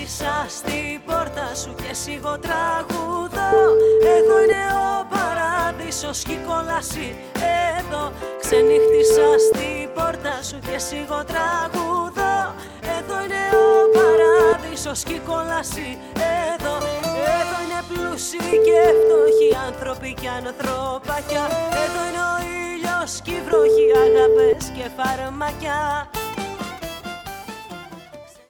Ξενύχτησα στην πόρτα σου και σιγό τραγουδώ. Εδώ είναι ο παράδεισος κι η κόλαση εδώ. Ξενύχτησα στην πόρτα σου και σιγό τραγουδώ. Εδώ είναι ο παράδεισος κι η κόλαση εδώ. Εδώ είναι πλούσιοι και φτωχοί άνθρωποι και ανθρωπάκια. Εδώ είναι ο ήλιος κι η βροχή, αγάπες και φαρμακιά.